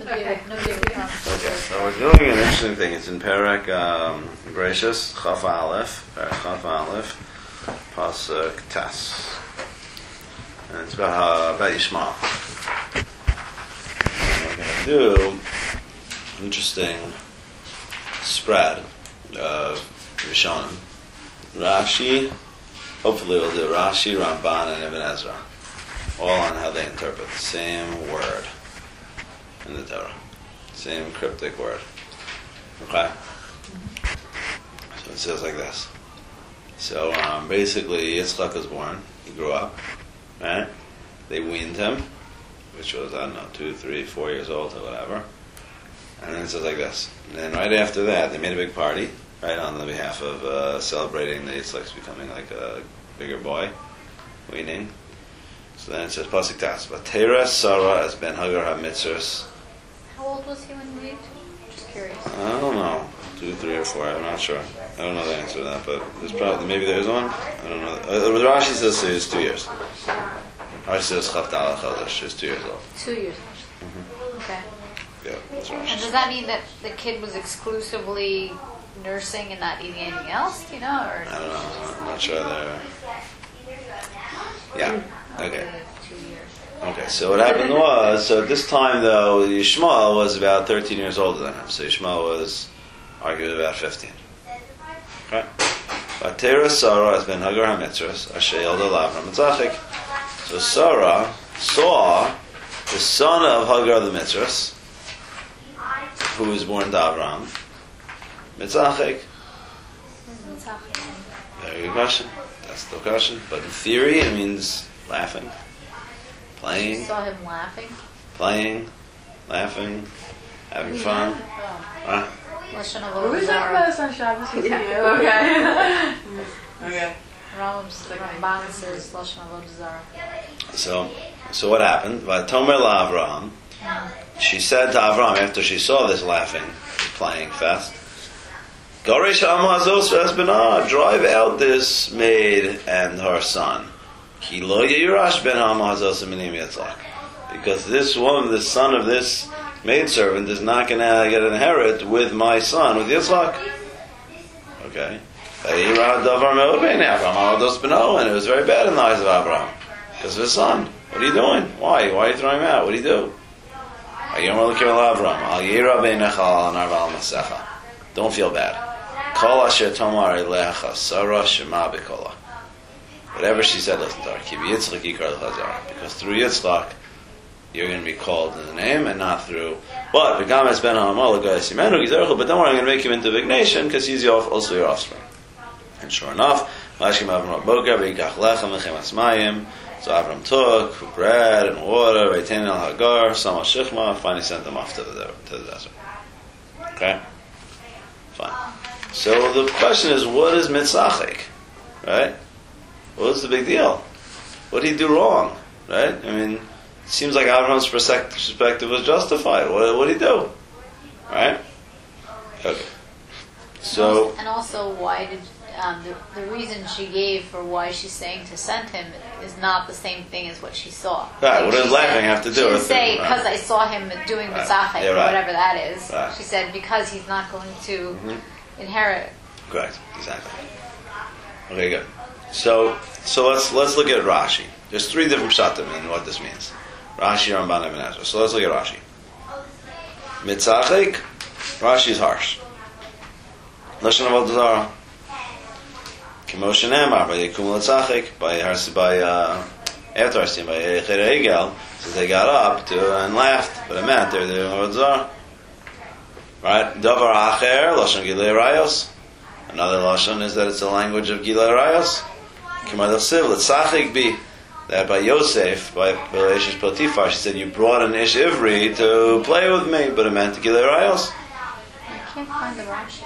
Okay, so we're doing an interesting thing. It's in Perek Gracious, Chaf Aleph, Pasuk Tas. And it's about Yishmael. We're going to do an interesting spread of Rishonim. Rashi, hopefully we'll do Rashi, Ramban, and Ibn Ezra. All on how they interpret the same word in the Torah. Same cryptic word. Okay? So it says like this. So basically Yitzchak was born. He grew up. Right? They weaned him, which was, 2, 3, 4 years old or whatever. And then it says like this. And then right after that, they made a big party, right, on the behalf of celebrating the Yitzchak's becoming like a bigger boy, weaning. So then it says, Pasuk Tas, Vatera Sarah as Ben Hagar HaMitzros. How old was he when he moved? Just curious. I don't know, 2, 3, or 4. I'm not sure. I don't know the answer to that, but there's probably maybe there's one. I don't know. Rashi says he was 2 years. Rashi says Chav Dal Chodesh. She was 2 years old. 2 years. Mm-hmm. Okay. Yeah, that's Rashi. And does that mean that the kid was exclusively nursing and not eating anything else? Do you know? Or I don't know. I'm not sure there. Yeah. Okay. 2 years. Okay, so what happened was, so at this time though, Yishmael was about 13 years older than him. So Yishmael was arguably about 15. Okay? Vatera Sarah has been Hagar HaMitzros, Asher Yelda Lavram Mitzachik. So Sarah saw the son of Hagar the Mitzros, who was born to Avram, Mitzachik. Very good question. That's the question. But in theory, it means laughing. Playing. You saw him laughing? Playing, laughing, having fun. Huh? Lashon Were we talking Avodah about this on Shabbos with you? Okay. Okay. Ramban says Lashon Avodah Zarah. So what happened? Vatomer LaAvraham. She said to Avram after she saw this laughing, playing fest, Garish Amazos Vesbana, drive out this maid and her son. Ki lo yirash ben Amazos minim Yitzchak. Because this woman, the son of this maidservant, is not going to get an inherit with my son, with Yitzchak. Okay. And it was very bad in the eyes of Abraham. Because of his son. What are you doing? Why? Why are you throwing him out? What do you do? Don't feel bad. Whatever she said, listen to her. Because through Yitzchak, you're going to be called in the name and not through. But but don't worry, I'm going to make him into a big nation because he's also your offspring. And sure enough, so Avram took bread and water, Vaytein al Hagar, Sama Shechma, finally sent them off to the desert. Okay? Fine. So the question is, what is mitzachik? Right? What's the big deal? What did he do wrong? Right? I mean, it seems like Avram's perspective was justified. What did he do? Right? Okay. So. And also, why did the reason she gave for why she's saying to send him is not the same thing as what she saw. Right. What does laughing have to do with it? She didn't say because I saw him doing mitzachik or whatever that is. Right. She said because he's not going to inherit. Correct. Exactly. Okay. Good. So let's look at Rashi. There's 3 different pshatim in what this means. Rashi, Ramban, and Ibn Ezra. So let's look at Rashi. Mitzachik. Rashi is harsh. Lashon Avodah Zarah. K'moshe Ne'emar by Yekum L'Tzachik by after Harsim by Cheder Egel. So they got up and laughed, but it meant they were doing Avodah Zarah. Right? Davar Acher Lashon Gilei Rayos. Another lashon is that it's the language of Gilei Rayos. That by Yosef, by Ish Potiphar, she said, you brought an Ish Ivri to play with me, but it meant Gilei Rayos. I can't find the Rashi.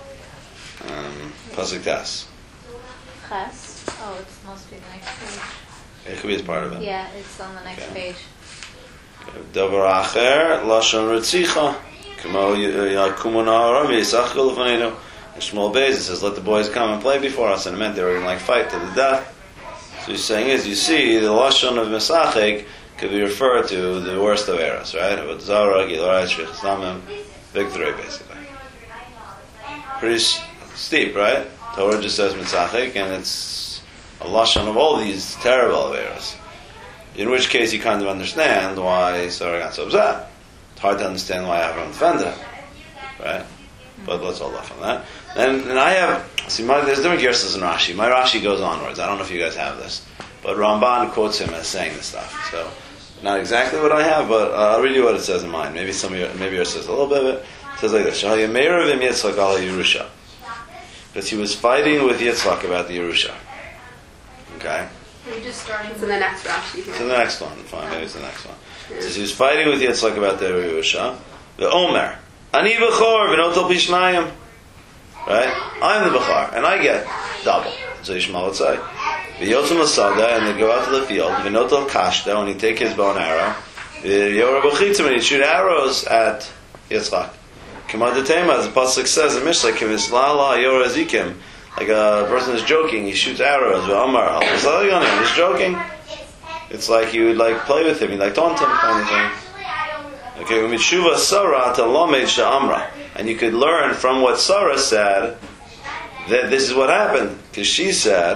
Pasuk Tas. Ches? Oh, it must be the next page. It could be as part of it. Yeah, it's on the next page. Davar Acher, Lashon Ritzicha, K'mo Yakumu Naharam, Yisachkel L'fanenu. In Shmuel Beis, it says, let the boys come and play before us, and it meant they were going to fight to the death. So he's saying is, you see, the Lashon of Mesachik could be referred to the worst of errors, right? About Zara, Gilorai, Shvichas Damim, big three, basically. Pretty steep, right? Torah just says mitzachik, and it's a lashon of all these terrible errors. In which case, you kind of understand why Sarah got so upset. It's hard to understand why Avram defended him, right? But let's hold off on that. And I have, there's different Gersas in Rashi. My Rashi goes onwards. I don't know if you guys have this, but Ramban quotes him as saying this stuff. So, not exactly what I have, but I'll read you what it says in mine. Maybe yours says a little bit of it. It says like this: Shahayameirav Yitzchak al Yerusha, because he was fighting with Yitzchak about the Yerusha. Okay. Are you just starting It's in the next Rashi here. It's the next one. Fine, maybe it's the next one. It says he was fighting with Yitzchak about the Yerusha. The Omer, Ani b'chor v'notel pishnayim. Right? I'm the b'char, and I get double. So Yishmael would say. V'yotzim l'sada, and they go out to the field. V'notel kashta, and he take his bow and arrow. V'yorah b'chitzim, and he'd shoot arrows at Yitzchak. K'mad d'tema, as the pasuk says in Mishlei, k'vislala yorah zikim. Like a person is joking, he shoots arrows. V'amar, he's joking. It's like you would like play with him, you like taunt him, kind of thing. Okay, u'mitshuva Sarah to lomed she'amra. And you could learn from what Sarah said that this is what happened. Because she said,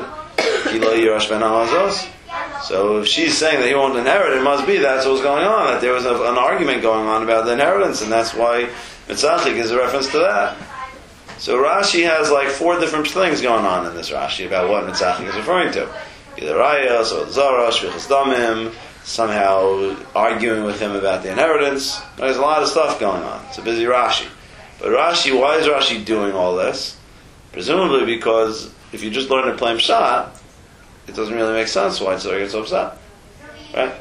so if she's saying that he won't inherit, it must be that's what's going on. That there was an argument going on about the inheritance, and that's why Mitzachik is a reference to that. So Rashi has like 4 different things going on in this Rashi about what Mitzachik is referring to. Either Raya, so Zara, Shvichas Damim, somehow arguing with him about the inheritance. There's a lot of stuff going on. It's a busy Rashi. But Rashi, why is Rashi doing all this? Presumably because if you just learn to play Pshat, it doesn't really make sense why Tzara gets so upset. Right?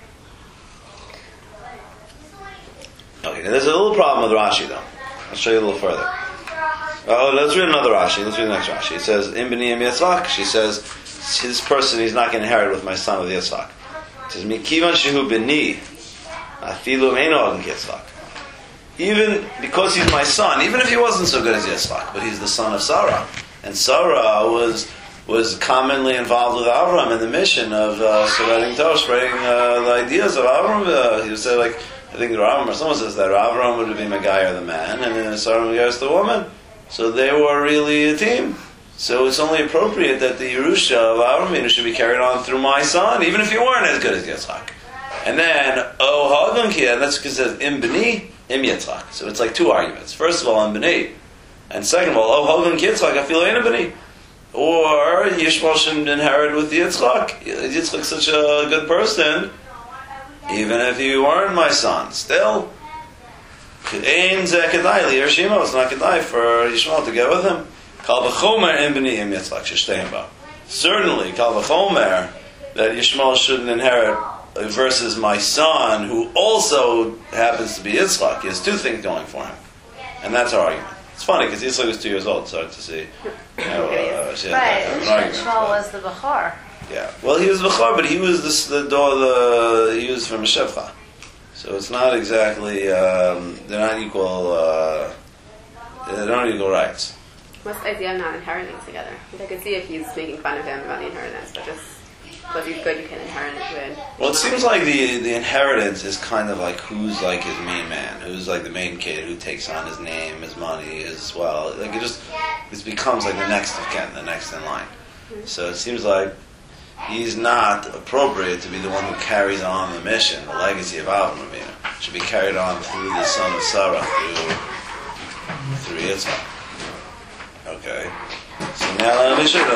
Okay, now there's a little problem with Rashi though. I'll show you a little further. Oh, let's read another Rashi. Let's read the next Rashi. It says, Im b'ni im Yitzchak. She says, this person, he's not going to inherit with my son with Yitzchak. It says, Mikivan shehu b'ni, afilu meino adin Yitzchak. Even because he's my son, even if he wasn't so good as Yitzchak, but he's the son of Sarah. And Sarah was commonly involved with Avram in the mission of spreading the ideas of Avram. He would say, like, I think Avram, or someone says that Avram would be Megayer the man, and then Sarah Megayer the woman. So they were really a team. So it's only appropriate that the Yerusha of Avram should be carried on through my son, even if you weren't as good as Yitzchak. And then, and that's because it says, Im b'ni, Im Yitzchak. So it's like 2 arguments. First of all, Im b'ni. And second of all, Hogan Yitzchak, I feel Ein b'ni. Or Yishmael shouldn't inherit with Yitzchak. Yitzchak's such a good person, even if you weren't my son. Still, Ein zeh kedai li Yershima. It's not kedai for Yishmael to get with him. Kal v'chomer Im b'ni Im Yitzchak sheshteim ba. Certainly, Kal v'chomer that Yishmael shouldn't inherit versus my son, who also happens to be Yitzchak. He has 2 things going for him, and that's our argument. It's funny because Yitzchak was 2 years old. So to see, she had an argument. Shmuel was the Bechar. Yeah, well, he was Bechar, but he was he was from Shevcha. So it's not exactly they're not equal. They don't have equal rights. What's the idea of not inheriting together? I could see if he's making fun of him about the inheritance, but just because he's good, you can inherit it. Well, it seems like the inheritance is kind of like who's like his main man, who's like the main kid, who takes on his name, his money, as well. Like it becomes like the next of kin, the next in line. So it seems like he's not appropriate to be the one who carries on the mission, the legacy of Avram Avinu. It should be carried on through the son of Sarah, through Yitzchak. Okay. So now let me show you.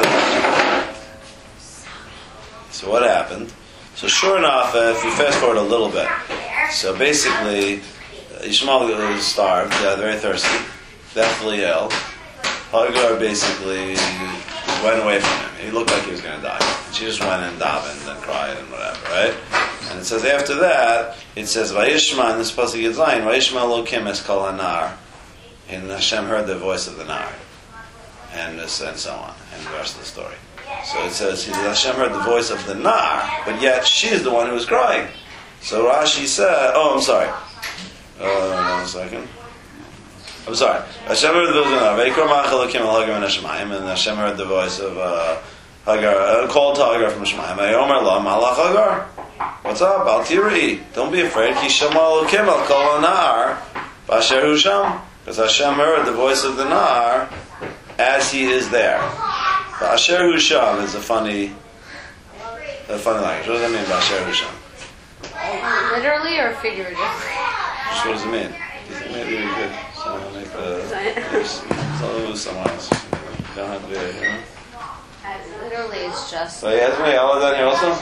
So what happened? So sure enough, if you fast forward a little bit, so basically, Yishmael was starved, very thirsty, deathly ill. Hagar basically went away from him. He looked like he was going to die. And she just went and davened and cried and whatever, right? And it says after that, it says, Vayishma, and this pasuk is Zayin, Vayishma Elokim es kol hanar. And Hashem heard the voice of the nar. And so on, and the rest of the story. So it says, Hashem heard the voice of the nar, but yet she's the one who was crying. So Rashi said, I'm sorry. 1 second. I'm sorry. Hashem heard the voice of the nar. And Hashem heard the voice of Hagar, called to Hagar from Shemayim. Omer la malach Hagar. What's up? Al tiri. Don't be afraid. Ki shama elokim al kol anar b'asher hu sham. Because Hashem heard the voice of the nar as he is there. B'asher hu sham is a funny language. What does that mean, b'asher hu sham? Literally or figuratively? What does it mean? Do you think maybe we could make someone else? You don't have to be there, you know? Literally, it's just. So he has me all down here also?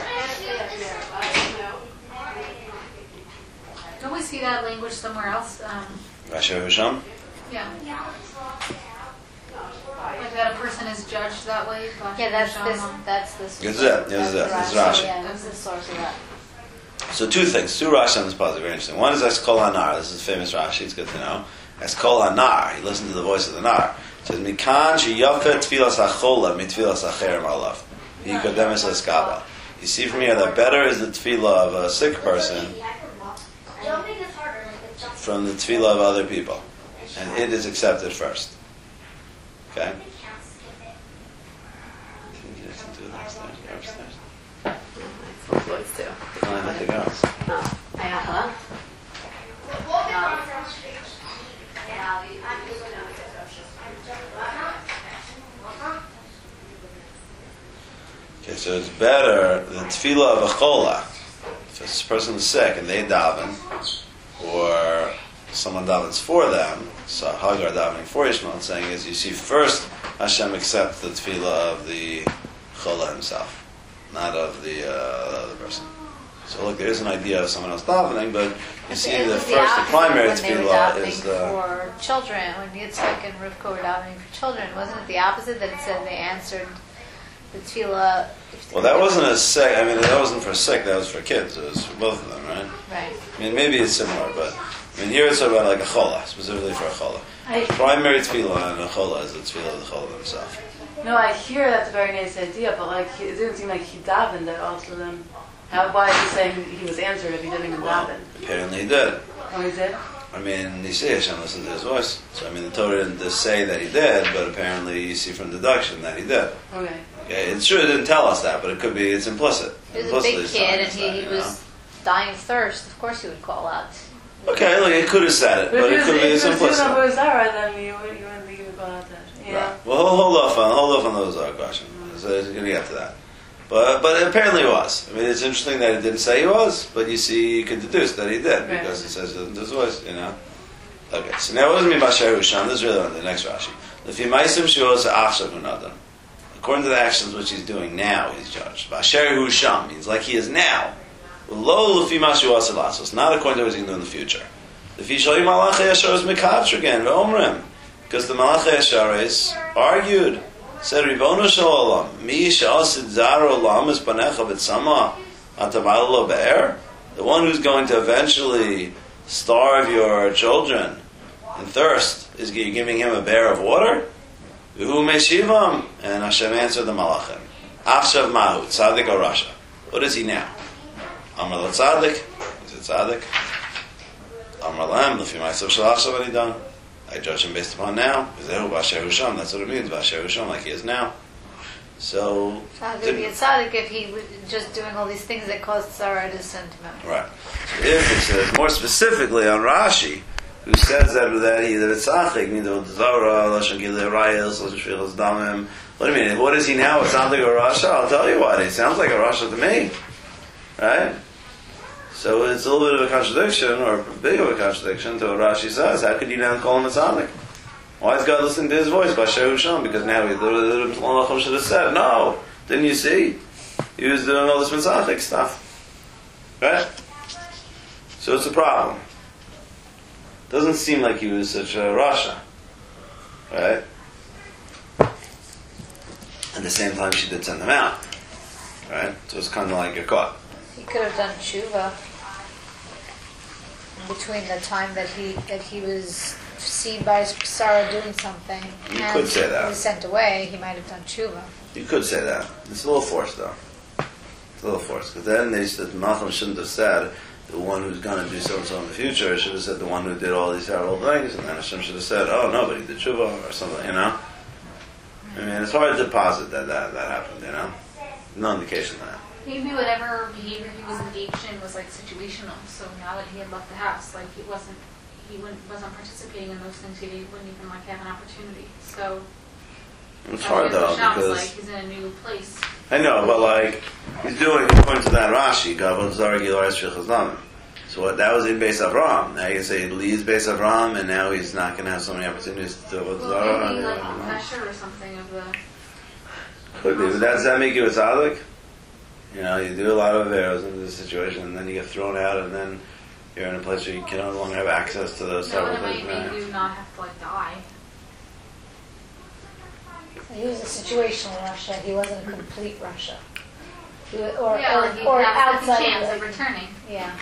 Don't we see that language somewhere else? B'asher hu sham? Yeah. Like that a person is judged that way? Yeah, that's this. It's it. It's Rashi. Yeah, that's the source of that. So two things. Two Rashi on this puzzle, very interesting. One is Eskol Hanar. This is famous Rashi. It's good to know. Eskol Hanar. He listened to the voice of the Nar. It says, Mikan sheyafa tfilas hachola mitfilas hacherim alav. Yikodemes eskaba. You see from here that better is the tefillah of a sick person from the tefillah of other people. And it is accepted first. Okay? I think you have to do that upstairs. Full voice too. I let the girls. Oh, I have one. Okay, so it's better the tefillah of a chola. If this person is sick and they daven, or someone davens for them, so Hagar davening for Ishmael, saying is you see first Hashem accepts the tefillah of the chola himself, not of the other person. So look, there is an idea of someone else davening, but you see the primary tefillah is the... for children, when Yitzchak and Rivka were davening for children, wasn't it the opposite, that it said they answered the tefillah? Well, that wasn't a sick, I mean, that wasn't for sick, that was for kids, it was for both of them, right? Right. I mean, maybe it's similar, but I mean, here it's about like a chola, specifically for a chola. Primary tefillah and a chola is the tefillah of the chola himself. No, I hear that's a very nice idea, but like it didn't seem like he davened at all to them. Why is he saying he was answered if he didn't even daven? Apparently he did. Oh, he did? I mean, you see Hashem listened to his voice. So, I mean, the Torah didn't just say that he did, but apparently you see from deduction that he did. Okay. Okay, it's true it didn't tell us that, but it could be, it's implicit. He was a big kid and he was dying of thirst. Of course he would call out. Okay, look, it could have said it, but it could be it's implicit. If you was Zara, then you wouldn't be going out that. Yeah. Right. Well, hold off on those questions. So we're going to get to that. But apparently he was. I mean, it's interesting that it didn't say he was, but you see, you could deduce that he did, because it says it in his voice, you know. Okay, so now what does it mean by B'asher hu sham? This is really on the next Rashi. According to the actions which he's doing now, he's judged. B'asher hu sham means like he is now. Lo lefi ma she'u asa lasos, not according to what he's going to do in the future. Lefi shalim malachei yashar is mekatr again, ve'omrim. Because the malachei yasharis argued, said, Ribono shel olam, mi she'asid zar olam es panecha b'tzama atamal lo be'er? The one who's going to eventually starve your children in thirst, is giving him a bear of water? V'hu meshivam, and Hashem answered the malachim. Achshav mahu, tzaddik or rasha. What is he now? Amar lo tzaddik. Is it tzaddik? Amar lahem, l'fi ma'asav shel achshav anidan. I judge him based upon now. Zehu b'asher hu sham. That's what it means, b'asher hu sham, like he is now. So, How could be a tzaddik if he was just doing all these things that caused Sarah to sentiment? right. So if it says more specifically on Rashi, who says that it's tzaddik, means the zara, lashon gilei rayos, lashon shvichos damim. What do you mean? What is he now? A tzaddik or rasha? I'll tell you what. It sounds like a rasha to me, right? So it's a little bit of a contradiction, or big of a contradiction, to what Rashi says. How could you now call him a tzaddik? Why is God listening to his voice? B'asher hu sham, because now the Malachim should have said, no, didn't you see? He was doing all this mitzvah stuff. Right? So it's a problem. Doesn't seem like he was such a rasha. Right? At the same time, she did send him out. Right? So it's kind of like you're caught. He could have done tshuva between the time that he was seen by Sarah doing something You and could say that. he was sent away. He might have done tshuva. You could say that. It's a little forced, though. It's a little forced. Because then the Malachim shouldn't have said the one who's going to do so and so in the future. It should have said the one who did all these terrible things. And then Hashem should have said, oh, no, but he did tshuva or something, you know? I mean, it's hard to posit that happened, you know? No indication of that. Maybe whatever behavior he was engaged in was like situational. So now that he had left the house, like wasn't participating in those things. He wouldn't even like have an opportunity. So It's hard though because like he's in a new place. I know, but like he's according to that Rashi, Gavod Zargi Loris Shechazlamim. So what, that was in Beis Avraham. Now you can say he leaves Beis Avraham, and now he's not going to have so many opportunities to do Avodah Zarah. Maybe like pressure or something of the. Could be, but does that make you a tzaddik? You know, you do a lot of errors in this situation, and then you get thrown out, and then you're in a place where you can no longer have access to those several It might things. make you not have to like die. He was a situational Russia. He wasn't a complete Russia. Like Or you have a outside chance of of it. returning. Yeah.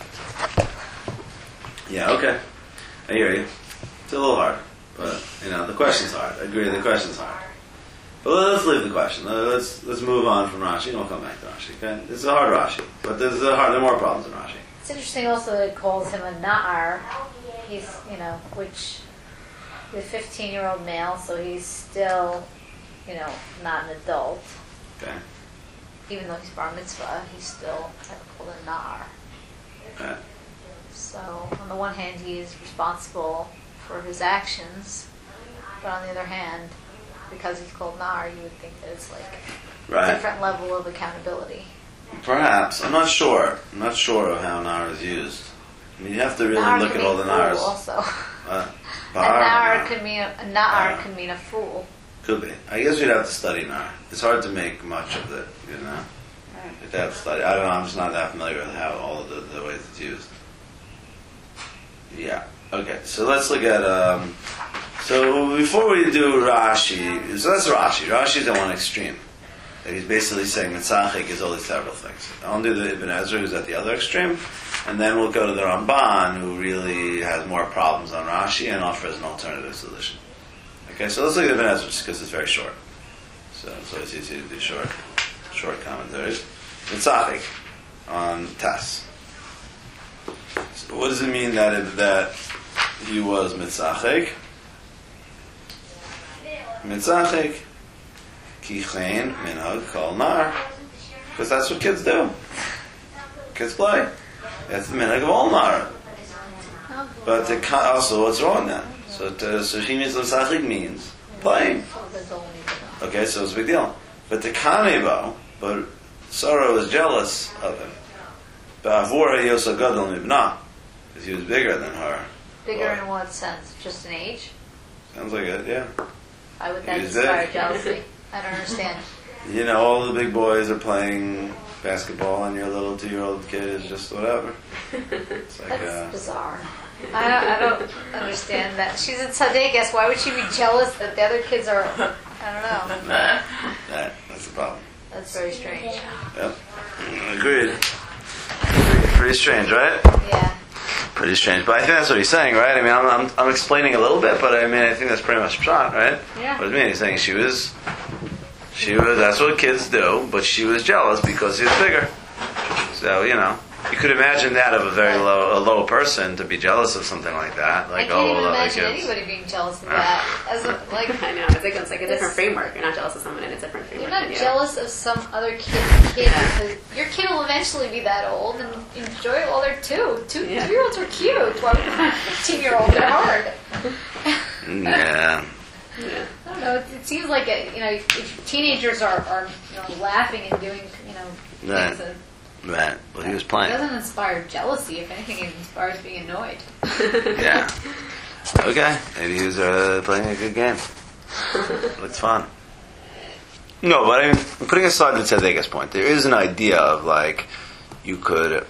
Yeah, okay. I hear you. It's a little hard, but you know, the question's hard. I agree, the question's hard. But let's leave the question. Let's move on from Rashi, and we'll come back to Rashi. Okay? This is a hard Rashi, but there are more problems in Rashi. It's interesting also that it calls him a Na'ar. He's, which the 15-year-old male, so he's still, not an adult. Okay. Even though he's bar mitzvah, he's still called a Na'ar. Okay. So on the one hand, he is responsible for his actions, but on the other hand, because he's called Na'ar, you would think that it's like a different level of accountability. Perhaps. I'm not sure. I'm not sure of how Na'ar is used. I mean, you have to really Na'ar look can at all the mean Na'ars. fool also. A Na'ar could mean a fool. Could be. I guess we'd have to study Na'ar. It's hard to make much of it, You'd have to study. I don't know. I'm just not that familiar with how all of the ways it's used. Yeah. Okay. So let's look at. So before we do Rashi, so that's Rashi. Rashi's at one extreme. That he's basically saying Mitzachik is all these several things. I'll do the Ibn Ezra, who's at the other extreme, and then we'll go to the Ramban, who really has more problems on Rashi and offers an alternative solution. Okay, so let's look at Ibn Ezra just because it's very short. So it's easy to do short commentaries. Mitzachik on Tess. So what does it mean that he was Mitzachik? Mitzachik, kichein minhag kol nar, because that's what kids do. Kids play. That's the minhag of all nar. But also, what's wrong then? So he means Mitzachik means playing. Okay, so it's a big deal. But the kanebo, but Sarah was jealous of him. Ba'avura yosa gadol mibna, because he was bigger than her. Bigger in what sense? Just in age? Sounds like it, yeah. Why would that He's inspire big. jealousy? I don't understand. All the big boys are playing basketball, and your little 2-year-old kid is just whatever. It's like That's bizarre. I don't understand that. She's a tzaddikas. Why would she be jealous that the other kids are? I don't know. That's the problem. That's very strange. Yep, agreed. Pretty strange, right? Yeah. Pretty strange, but I think that's what he's saying, right? I mean, I'm explaining a little bit, but I mean, I think that's pretty much shot, right? Yeah. What does it mean? He's saying she was. That's what kids do, but she was jealous because he was bigger. So you could imagine that of a low person to be jealous of something like that. Like, I can't even the imagine kids. anybody being jealous of that. I know. It's like a different framework. You're not jealous of someone in a different framework. You're not than you. jealous of some other kid because your kid will eventually be that old and enjoy it while they're two. 2-year-olds are cute. Why would a 15-year-old be hard? Yeah. I don't know. It seems like if teenagers are laughing and doing Right. things that Right. Well, he was it playing. doesn't inspire jealousy. If anything, it inspires being annoyed. Yeah. Okay. Maybe he was playing a good game. Looks fun. No, but I mean, putting aside the tzedekah's point, there is an idea of like you could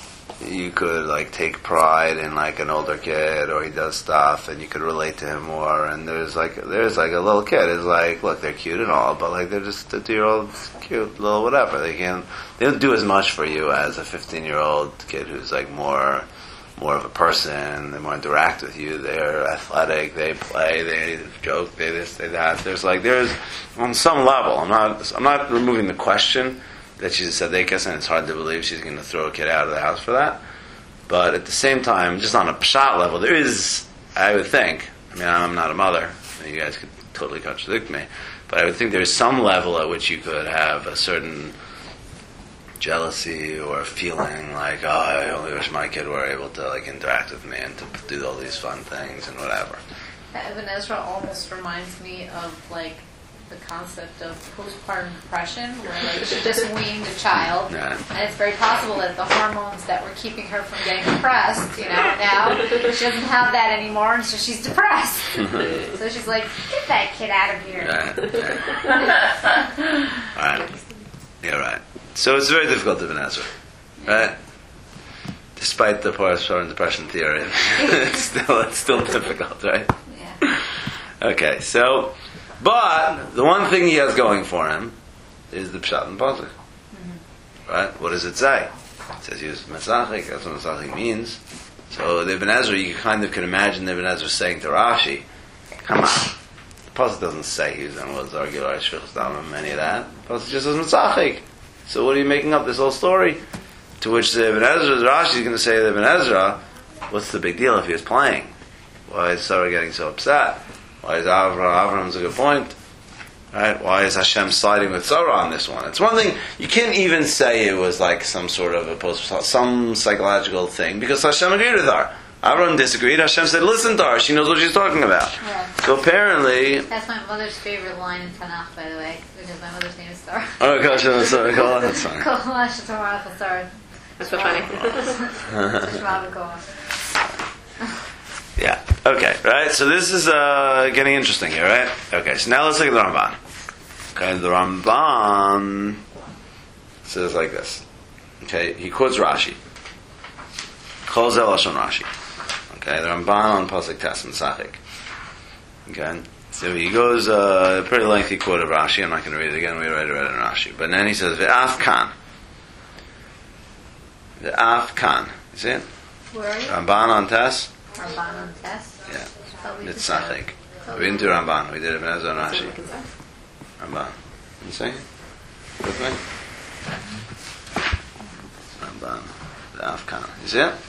like take pride in like an older kid, or he does stuff, and you could relate to him more. And there's like a little kid is like, look, they're cute and all, but like they're just a 2-year-old cute little whatever. They don't do as much for you as a 15-year-old kid who's like more of a person. They more interact with you. They're athletic. They play. They joke. They this. They that. There's on some level. I'm not removing the question that she's a tzaddikas, and it's hard to believe she's going to throw a kid out of the house for that. But at the same time, just on a pshat level, there is, I would think, I mean, I'm not a mother, you guys could totally contradict me, but I would think there is some level at which you could have a certain jealousy or feeling like, oh, I only wish my kid were able to like interact with me and to do all these fun things and whatever. Ibn Ezra almost reminds me of like the concept of postpartum depression, where like she just weaned a child, and it's very possible that the hormones that were keeping her from getting depressed, now she doesn't have that anymore, and so she's depressed. So she's like, get that kid out of here. Right. Yeah, right. So it's very difficult to Ibn Ezra, right? Despite the postpartum depression theory, it's still difficult, right? Yeah. Okay, so, but the one thing he has going for him is the Pshat and Pasuk. Right? What does it say? It says use Metzachik, that's what Metzachik means. So the Ibn Ezra, you kind of can imagine the Ibn Ezra saying to Rashi, come on. The Pasuk doesn't say he was in Lazar, Gilai, Shvichus, Damim, any of that. The Pasuk just says Metzachik. So what are you making up this whole story? To which the Ibn Ezra, Rashi is going to say to Ibn Ezra, what's the big deal if he was playing? Why is Sarah getting so upset? Why is Avram's a good point? Right? Why is Hashem siding with Sarah on this one? It's one thing, you can't even say it was like some sort of some psychological thing, because Hashem agreed with her. Avram disagreed. Hashem said, listen to her, she knows what she's talking about. Yeah. So apparently... That's my mother's favorite line in Tanakh, by the way, because my mother's name is Sarah. Oh, gosh, sorry, that's fine. That's so funny. Yeah. Okay. Right. So this is getting interesting here, right? Okay. So now let's look at the Ramban. Okay. The Ramban says like this. Okay. He quotes Rashi. Chol zel lashon Rashi. Okay. The Ramban on Pasuk Tes Metzachik. Okay. So he goes a pretty lengthy quote of Rashi. I'm not going to read it again. We already read it in Rashi. But then he says Ve'af kan. Ve'af kan. You see it? Where are you? Ramban on Tes. Ramban on Tes? Yeah. Metzachik. We didn't do Ramban. We did Ibn Ezra and Rashi. Ramban. You see? With me? Ramban. The Afkan. You see it?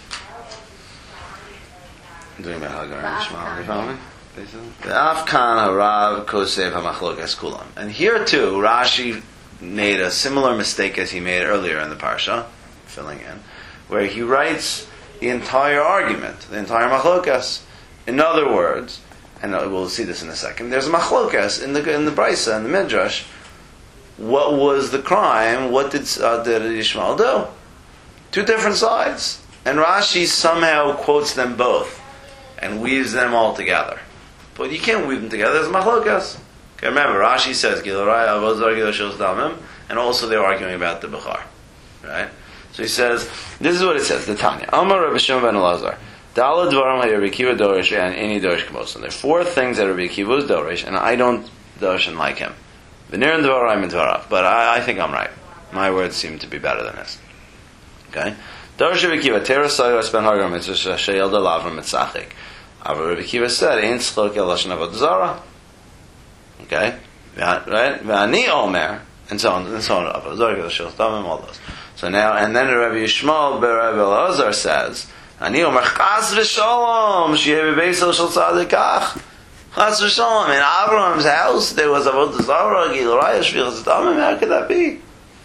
I'm doing my Hagar and Shmuel. You follow me? The Afkan Harav Kosev HaMachlokas Kulam. And here too, Rashi made a similar mistake as he made earlier in the Parsha, filling in, where he writes the entire argument, the entire machlokas. In other words, and we'll see this in a second, there's a machlokas in the Brisa, in the Midrash. What was the crime? What did Yishmael do? Two different sides. And Rashi somehow quotes them both and weaves them all together. But you can't weave them together, there's machlokas. Okay, remember, Rashi says, Gilarai, Avozar, Gilashos Damim, and also they're arguing about the Bechar. Right? So he says, this is what it says, the Tanya. Amar Rabbi Shimon ben Elazar. Dala dvaram Rabbi Akiva dorish and any dorish kamos. And there are four things that Rabbi Akiva is dorish, and I don't dorish and like him. V'nirin dvarim and dvarav. But I think I'm right. My words seem to be better than his. Okay? Dorish Rabbi Akiva, teras sayos ben hagar mitzvah sheyel dalavram mitzachik. Rabbi Akiva said, ein tzlok el lashon avodah zara. Okay? Right? V'ani omer. And so on, Avodah zara, Gilashos Damim, all those. So now, and then Rabbi Yishmael Rabbi Elazar says, Ani omer chas v'shalom, sheyeh b'beisel shel tzadikach. Chas v'shalom, in Avram's house, there was Avodah Zarah, Giluraya, Shvichas Damim, how could that be?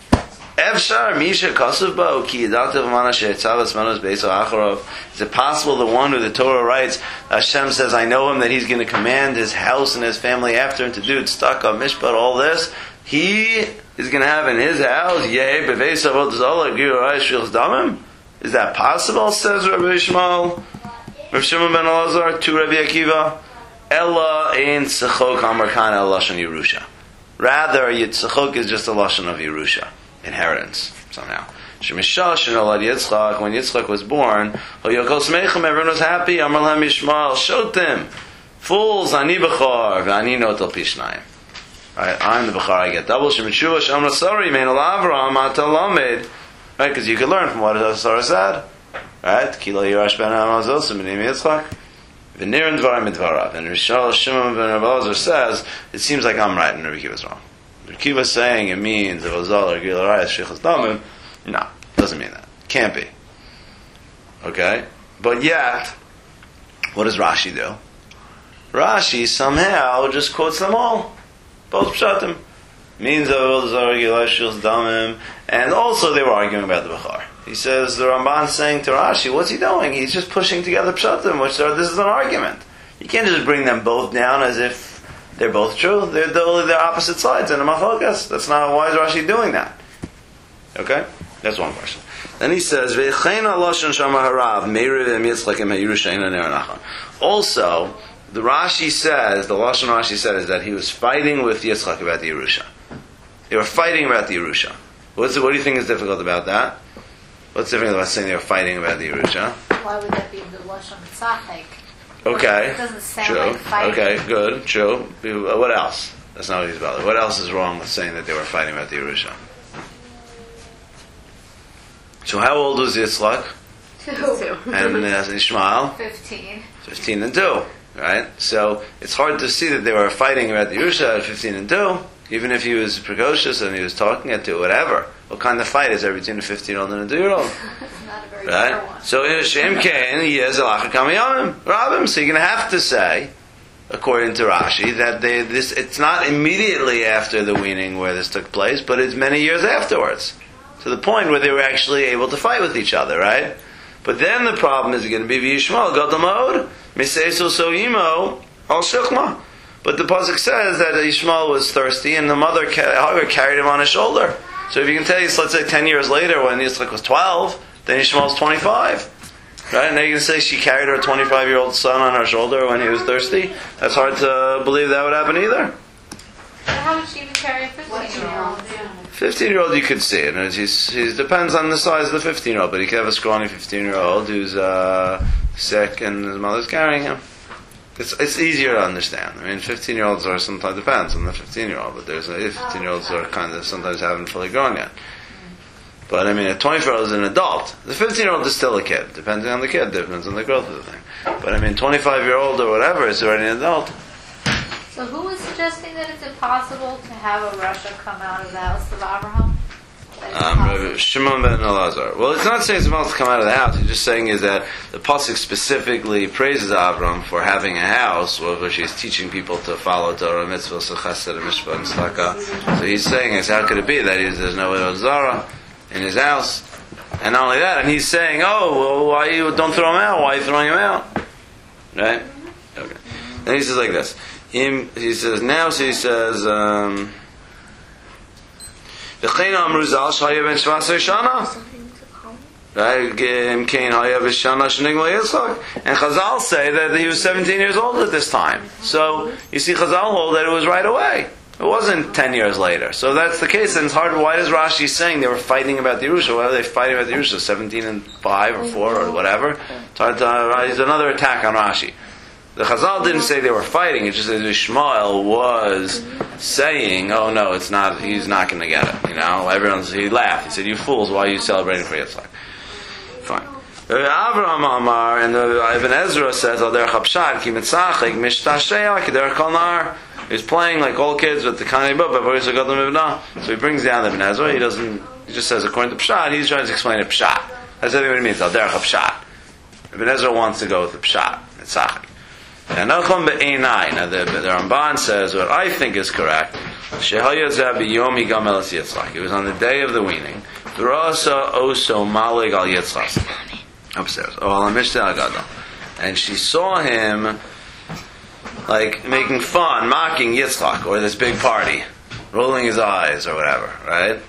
Efshar, Misha Kasuv Bo, Ki Yadativ Mana She'etzavas Manos Beiso Acharov. Is it possible the one who the Torah writes, Hashem says, I know him, that he's going to command his house and his family after him to do tzedakah, mishpat, all this? He is going to have in his house, Yeh, Beveis Avodah Zarah, Giluraya, Shvichas Damim? Is that possible, says Rabbi Yishmael? Rabbi Shimon ben Elazar to Rabbi Akiva? Ella ein tzachok amarkan el lashon Yerusha. Rather, Yitzchok is just a lashon of Yerusha. Inheritance, somehow. Shemishash and Olad Yitzchak, when Yitzchak was born, everyone was happy. Amar lahem Yishmael, shotim, fools, ani b'chor, v'ani notel pishnayim. Right, I'm the b'chor, I get double. Shemishuah, Amar Sari, mein al Avram, atalamed. Right, because you could learn from what Sarah said. Right, Kilo Yirash ben Amazos, and B'nei Yitzchak. V'nirin dvarim midvarav. And Rishal Shimon ben Elazar says, it seems like I'm right and Rabbi Akiva's wrong. Kiva saying it means of Ozal or Gilarayas Shechas Damim. No, doesn't mean that. Can't be. Okay? But yet, what does Rashi do? Rashi somehow just quotes them all. Both Pshatim. Means of Ozal or Gilarayas Shechas Damim, And also they were arguing about the Bechar. He says, the Ramban's saying to Rashi, what's he doing? He's just pushing together Pshatim, this is an argument. You can't just bring them both down as if they're both true. They're opposite sides in a Machokas. That's not, why is Rashi doing that? Okay? That's one question. Then he says, also, the Rashi says, the Lashon Rashi says that he was fighting with Yitzchak about the Yerusha. They were fighting about the Yerusha. What do you think is difficult about that? What's difficult about saying they were fighting about the Yerusha? Why would that be the Lashon Tzachik? Okay. It doesn't sound true. like fighting. Okay, good, true. What else? That's not what he's about. What else is wrong with saying that they were fighting about the Yerusha? So how old was Yitzchak? 2. And Ishmael? 15. 15 and 2. Right? So it's hard to see that they were fighting about the Yerusha at 15 and 2. Even if he was precocious and he was talking at 2, whatever. What kind of fight is there between a 15-year-old and a 2-year-old? It's not a very fair Right? one. So Shem Kain, he has Alacha Kamiyamim, Rabim. So you're going to have to say, according to Rashi, that it's not immediately after the weaning where this took place, but it's many years afterwards. To the point where they were actually able to fight with each other, right? But then the problem is going to be V'yishmael Gadamod Miseisu Soimo Al Shukma. But the pasuk says that Ishmael was thirsty, and the mother Hagar carried him on her shoulder. So if you can tell us, let's say 10 years later, when Yitzchak was 12, then Ishmael's 25. Right? And now you're going to say she carried her 25-year-old son on her shoulder when he was thirsty? That's hard to believe that would happen either. How would she even carry a 15-year-old? 15-year-old you could see it. And it depends on the size of the 15-year-old, but he could have a scrawny 15-year-old who's sick and his mother's carrying him. It's easier to understand. I mean, 15-year-olds are sometimes, depends on the 15-year-old, but there's 15-year-olds are kind of sometimes haven't fully grown yet. But I mean, a 24-year-old is an adult. The 15-year-old is still a kid, depending on the kid, depends on the growth of the thing. But I mean, 25-year-old or whatever is already an adult. So who is suggesting that it's impossible to have a Russia come out of the house of Abraham? Shimon ben Elazar. Well, it's not saying it's impossible to come out of the house. It's just saying is that the pasuk specifically praises Avram for having a house, which he's teaching people to follow Torah, mitzvah, chesed, mishpah, and tzedakah. So he's saying, is how could it be that there's no Avodah Zarah in his house? And not only that, and he's saying, oh, well, why you don't throw him out? Why are you throwing him out? Right? Okay. Then he says like this. He says now. So he says. Right? And Chazal say that he was 17 years old at this time. So you see, Chazal hold that it was right away. It wasn't 10 years later. So that's the case. And it's hard. Why does Rashi saying they were fighting about the Yerusha? Why are they fighting about the Yerusha? 17 and 5 or 4 or whatever. It's hard to. It's another attack on Rashi. The Chazal didn't say they were fighting. It just says Ishmael was saying, "Oh no, it's not. He's not going to get it." You know, he laughed. He said, "You fools! Why are you celebrating for Yitzchak?" Fine. Avraham Amar and the Ibn Ezra says, "Al derech hapshat ki mitzachik mishtashea ki derech kol nar." He's playing like all kids with the kanei baba. So he brings down the Ibn Ezra. He just says according to pshat. He's trying to explain a pshat. That's what it means. Al derech hapshat. Ibn Ezra wants to go with the pshat. Mitzachik. And now the Ramban says what I think is correct. It was on the day of the weaning. Upstairs. And she saw him like making fun, mocking Yitzchak, or this big party, rolling his eyes or whatever, right?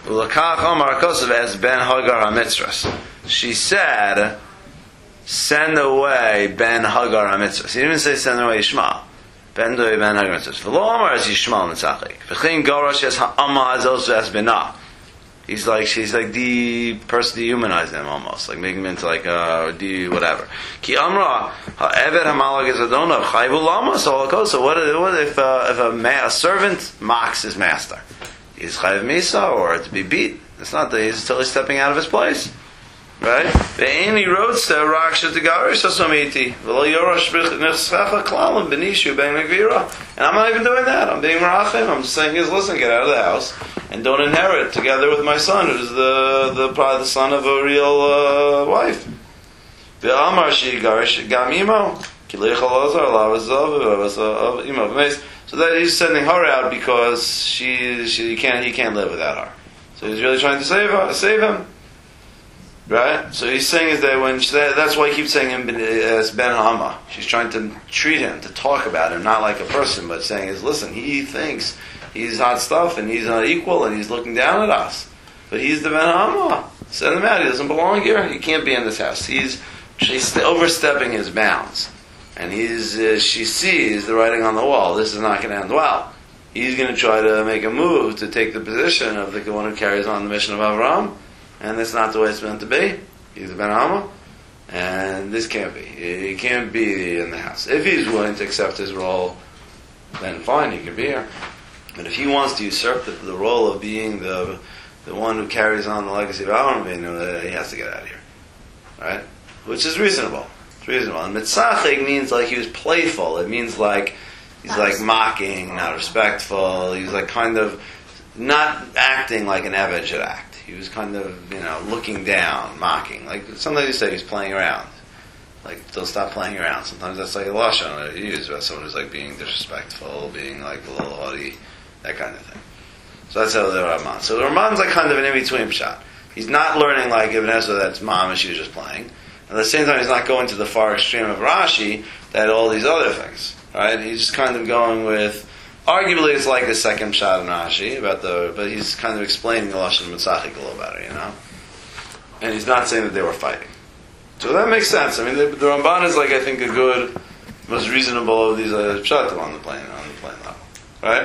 She said, send away Ben Hagar HaMitzvah. He didn't even say send away Yishmael. Ben Hagar HaMitzvah. V'lo Amar as Yishmael Nitzachik. V'chein Garash as Ha'ama as also as Binah. She's like dehumanizing him almost. Like making him into like whatever. Ki Amra Ha'eved HaMalag is Adonah Chayvu Lama. So what if a servant mocks his master? Is Chayv Misa or to be beat? It's not that he's totally stepping out of his place. Right? Ve'eni roadster raksha tegarish asomiti v'lo yorosh b'nechschacha klalim b'nishu ben megvira. And I'm not even doing that. I'm being merachim. I'm just saying, listen, get out of the house and don't inherit together with my son, who's probably the son of a real wife. Ve'amar shigarish gamimo kilech alazar lavazav imo. So that he's sending her out because he can't live without her. So he's really trying to save him. Right? So he's saying is that that's why he keeps saying him as Ben Hama. She's trying to treat him, to talk about him, not like a person, but saying is, listen, he thinks he's hot stuff and he's not equal and he's looking down at us. But he's the Ben Hama. Send him out. He doesn't belong here. He can't be in this house. She's overstepping his bounds. And she sees the writing on the wall. This is not going to end well. He's going to try to make a move to take the position of the one who carries on the mission of Avraham. And that's not the way it's meant to be. He's a Ben Hama. And this can't be. He can't be in the house. If he's willing to accept his role, then fine, he can be here. But if he wants to usurp the role of being the one who carries on the legacy of Avraham, he has to get out of here. Right? Which is reasonable. It's reasonable. And mitzachik means like he was playful. It means like he's like mocking, not respectful. He's like kind of not acting like an Eved should act. He was kind of, looking down, mocking. Like sometimes you say he's playing around. Like, don't stop playing around. Sometimes that's like a lashon that you use about someone who's like being disrespectful, being like a little haughty, that kind of thing. So that's how the Ramban. So the Ramban's like kind of an in-between shot. He's not learning like Ibn Ezra that's mom and she was just playing. At the same time, he's not going to the far extreme of Rashi that all these other things. Right? He's just kind of going with. Arguably, it's like the second shot in Rashi but he's kind of explaining the lashon mitzachik a little better, And he's not saying that they were fighting. So that makes sense. I mean, the Ramban is like I think a good, most reasonable of these pshatim on the plane level, right?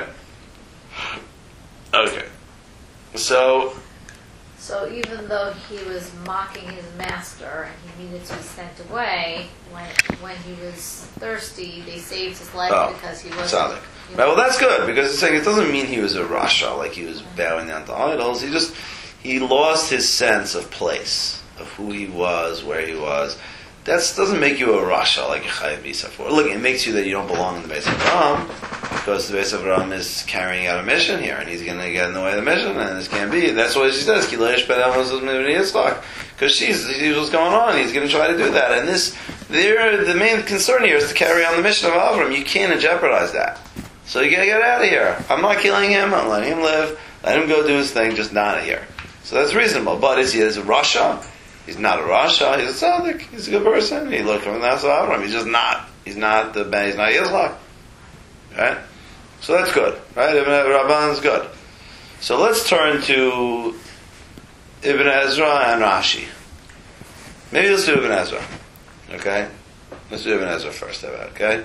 Okay, so even though he was mocking his master and he needed to be sent away, when he was thirsty, they saved his life because he wasn't. Right, well, that's good because it's saying it doesn't mean he was a rasha, like he was bowing down to idols. He lost his sense of place, of who he was, where he was. That doesn't make you a rasha like a chayav bisafor. Look, it makes you that you don't belong in the base of Avraham because the base of Avraham is carrying out a mission here, and he's going to get in the way of the mission, and this can't be. That's why she says because she sees what's going on. He's going to try to do that, and the main concern here is to carry on the mission of Avraham. You can't jeopardize that. So you gotta get out of here. I'm not killing him. I'm letting him live. Let him go do his thing. Just not here. So that's reasonable. But is he a rasha? He's not a rasha. He's a tzaddik. He's a good person. He looked from the house of Avraham. He's just not. He's not Yitzchak. Right? So that's good. Right? Ibn Rabban is good. So let's turn to Ibn Ezra and Rashi. Maybe let's do Ibn Ezra. Okay? Let's do Ibn Ezra first. Okay?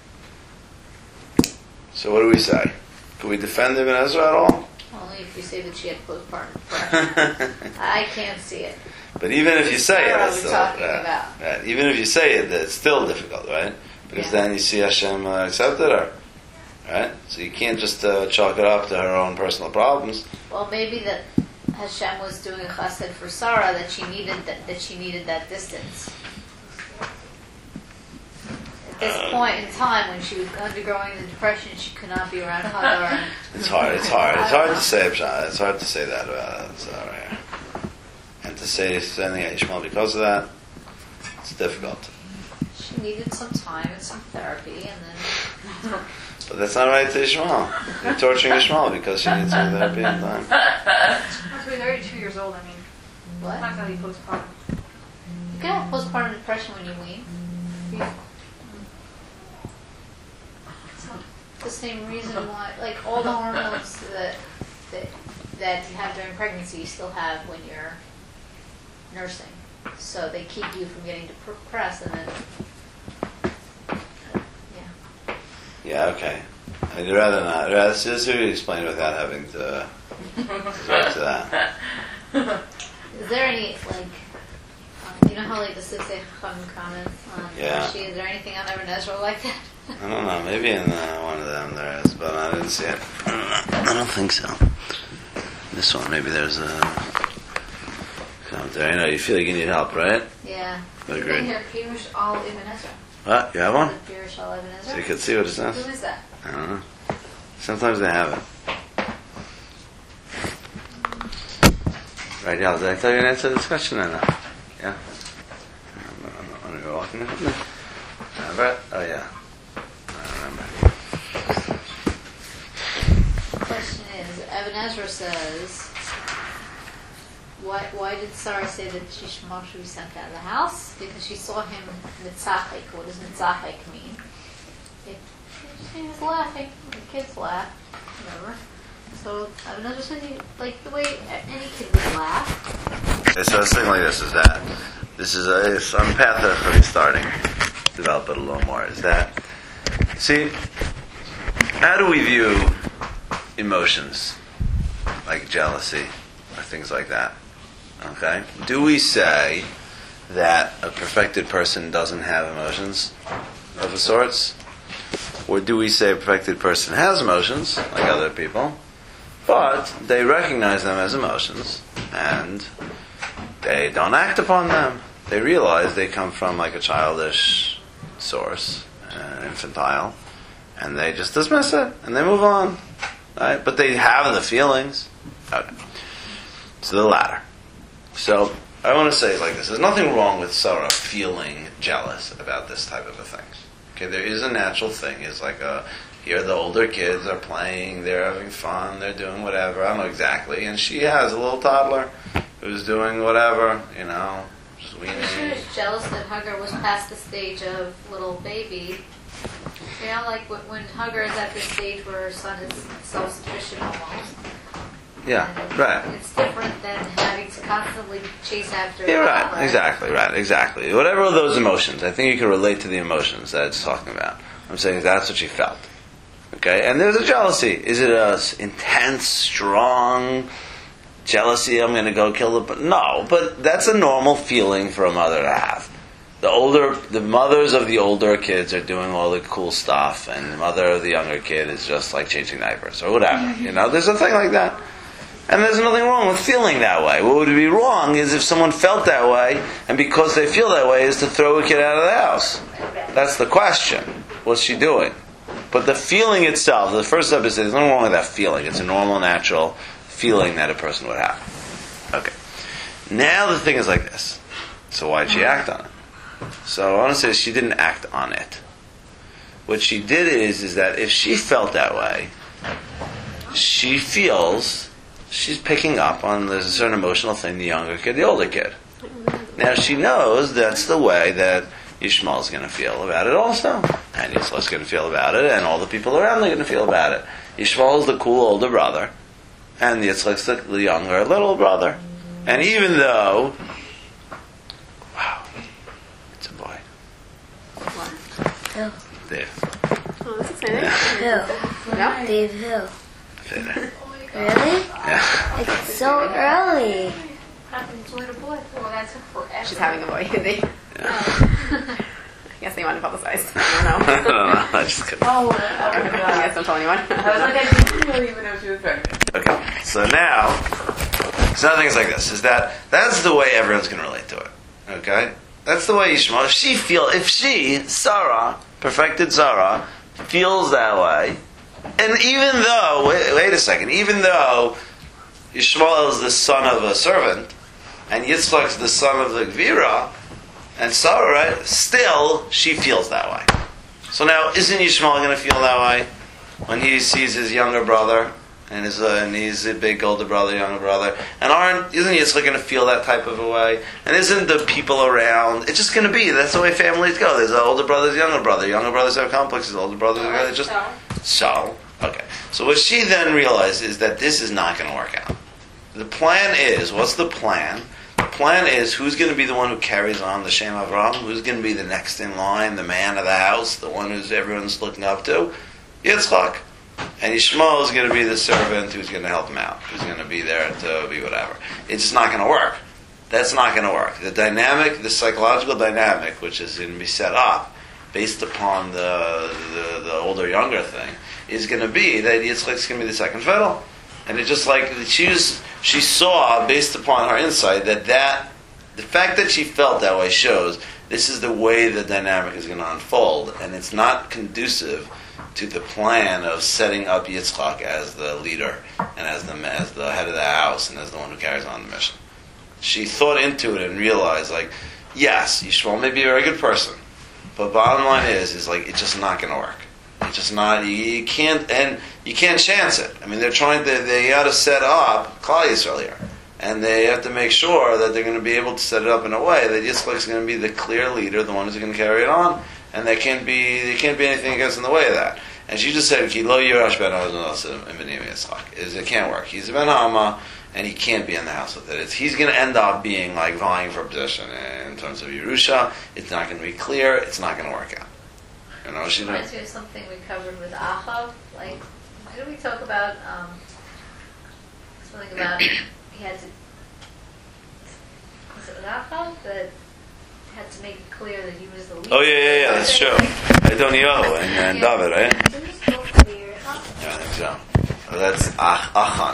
So what do we say? Can we defend Ibn Ezra at all? Only if you say that she had postpartum depression. I can't see it. But even if you say it, it's still about. Right? Even if you say it, it's still difficult, right? Because then you see Hashem accepted her, right? So you can't just chalk it up to her own personal problems. Well, maybe that Hashem was doing a chesed for Sarah that she needed that distance. At this point in time, when she was undergoing the depression, she could not be around Hagar. It's hard to say. It's hard to say that about Sarah. And to say sending out Ishmael because of that, it's difficult. She needed some time and some therapy, and then. But that's not right to Ishmael. You're torturing Ishmael because she needs some therapy and time. So he's already 2 years old. I mean, What? not gonna be postpartum. You can have postpartum depression when you wean. The same reason why, like all the hormones that you have during pregnancy, you still have when you're nursing. So they keep you from getting depressed, and then Yeah, okay. I'd rather not. Just explain without having to resort to that. Is there any you know how the Sifsei Chachamim comments on Rashi? Is there anything on Ibn Ezra like that? I don't know. Maybe in one of them there is, but I didn't see it. I don't think so. This one, maybe there's a commentary. You feel like you need help, right? Yeah. Agreed. Here, Pirush Al Ibn Ezra. What? You have one? Pirush Al Ibn Ezra. So you can see what it says? Who is that? I don't know. Sometimes they have it. Right, yeah. Did I tell you an answer to this question or not? Yeah? I'm going to go walking in. Remember it? Oh, yeah. I remember. The question is, Ibn Ezra says Why did Sarah say that Yishmael should be sent out of the house? Because she saw him nitzachik. What does nitzachik mean? He was laughing. The kids laugh. Whatever. So I've noticed like the way any kid would laugh. Okay, so I was thinking like this, is that this is some path that I'm starting to develop it a little more. Is that, see, how do we view emotions like jealousy or things like that? Okay? Do we say that a perfected person doesn't have emotions of a sorts? Or do we say a perfected person has emotions, like other people, but they recognize them as emotions and they don't act upon them? They realize they come from like a childish source, infantile, and they just dismiss it and they move on. Right? But they have the feelings. Okay. So the latter. So I want to say it like this. There's nothing wrong with Sarah feeling jealous about this type of a thing. Okay, there is a natural thing. It's like here the older kids are playing, they're having fun, they're doing whatever. I don't know exactly. And she has a little toddler who's doing whatever, just weaning. She was jealous that Hagar was past the stage of little baby. Like when Hagar is at this stage where her son is self-sufficient almost. Yeah, right. It's different than having to constantly chase after. Yeah, right. Exactly. Whatever of those emotions, I think you can relate to the emotions that it's talking about. I'm saying that's what she felt. Okay, and there's a jealousy. Is it a intense, strong jealousy? I'm going to go kill the. No, but that's a normal feeling for a mother to have. The mothers of the older kids are doing all the cool stuff, and the mother of the younger kid is just like changing diapers or whatever. There's a thing like that. And there's nothing wrong with feeling that way. What would be wrong is if someone felt that way, and because they feel that way is to throw a kid out of the house. That's the question. What's she doing? But the feeling itself, the first step is there's nothing wrong with that feeling. It's a normal, natural feeling that a person would have. Okay. Now the thing is like this. So why did she act on it? So I want to say she didn't act on it. What she did is that if she felt that way, she feels she's picking up on there's a certain emotional thing, the younger kid, the older kid. Now she knows that's the way that Yishmael is going to feel about it also. And Yitzchak's going to feel about it, and all the people around are going to feel about it. Yishmael is the cool older brother, and Yitzchak's the younger little brother. And even though, wow, it's a boy. What? Who? Dave. Oh, that's exciting. Who? No? Dave who? Dave. Really? Yeah. It's so early. Happens with a boy. Well, that's forever. She's having a boy. Yeah. I guess they want to publicize. I don't know. I just couldn't. Oh, I guess don't tell anyone. I was like, I didn't really even know she was pregnant. Okay, so now the thing is like this: is that's the way everyone's going to relate to it. Okay, that's the way Yishmael. If she, Sarah, perfected Sarah, feels that way, and even though, wait a second, even though Yishmael is the son of a servant, and Yitzchak's the son of the Gvira, and Sarah, right, still she feels that way. So now, isn't Yishmael going to feel that way when he sees his younger brother and he's a big older brother, younger brother? And isn't Yitzchak going to feel that type of a way? And isn't the people around? It's just going to be that's the way families go. There's an older brother, younger brother. Younger brothers have complexes. Older brothers are just so. Okay. So what she then realized is that this is not going to work out. The plan is, what's the plan? The plan is who's going to be the one who carries on the Shem Avraham? Who's going to be the next in line, the man of the house, the one who's everyone's looking up to? Yitzchak. And Yishmael is going to be the servant who's going to help him out, who's going to be there to be whatever. It's just not going to work. That's not going to work. The dynamic, the psychological dynamic, which is going to be set up based upon the older-younger thing, is going to be that Yitzchak's going to be the second fiddle. And it's just like she saw, based upon her insight, that the fact that she felt that way shows this is the way the dynamic is going to unfold, and it's not conducive to the plan of setting up Yitzchak as the leader and as the head of the house and as the one who carries on the mission. She thought into it and realized, like, yes, Yishmael may be a very good person, but bottom line is like it's just not going to work. It's just not. You can't chance it. I mean, they got to set up Klal Yisrael here. And they have to make sure that they're going to be able to set it up in a way that Yitzchak is going to be the clear leader, the one who's going to carry it on, and there can't be anything against in the way of that. And she just said, "Ki lo yirash ben Yitzchak." It can't work. He's a ben hama, and he can't be in the house with it. He's going to end up being like vying for position in terms of Yerusha. It's not going to be clear. It's not going to work out. You know, she reminds me of something we covered with Achav. Like, why do we talk about something about he had to? Was it with Achav that had to make it clear that he was the leader? Oh yeah, that's true. Adonio and David, right? Didn't we still clear it up? Yeah, I think so. Well, that's Achan.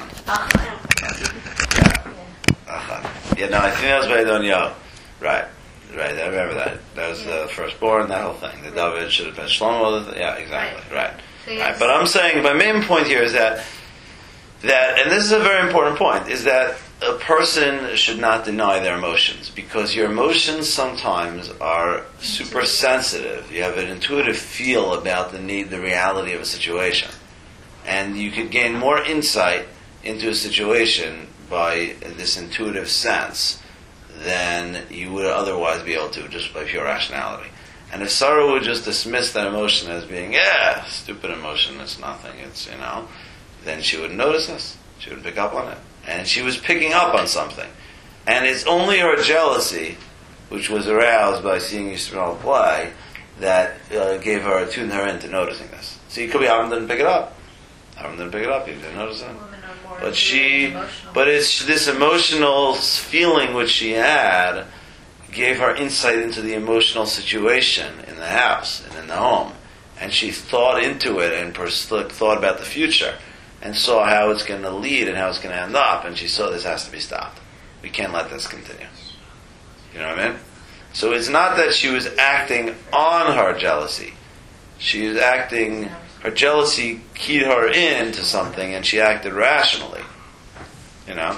Achan. Yeah, no, I think that was by Adonio. Right, I remember that. That was the firstborn, that whole thing. The David should have been Shlomo. Yeah, exactly. Right. Right. But I'm saying, my main point here is that, and this is a very important point, is that a person should not deny their emotions, because your emotions sometimes are super sensitive. You have an intuitive feel about the reality of a situation. And you could gain more insight into a situation by this intuitive sense than you would otherwise be able to just by pure rationality. And if Sarah would just dismiss that emotion as being, stupid emotion, it's nothing, it's, then she wouldn't notice this. She wouldn't pick up on it. And she was picking up on something. And it's only her jealousy, which was aroused by seeing Yisrael play, that tuned her into noticing this. So it could be Avram didn't pick it up. Avram didn't pick it up, he didn't notice it. But it's this emotional feeling which she had gave her insight into the emotional situation in the house and in the home. And she thought into it and thought about the future and saw how it's going to lead and how it's going to end up. And she saw this has to be stopped. We can't let this continue. You know what I mean? So it's not that she was acting on her jealousy. She was acting, her jealousy keyed her into something and she acted rationally. You know?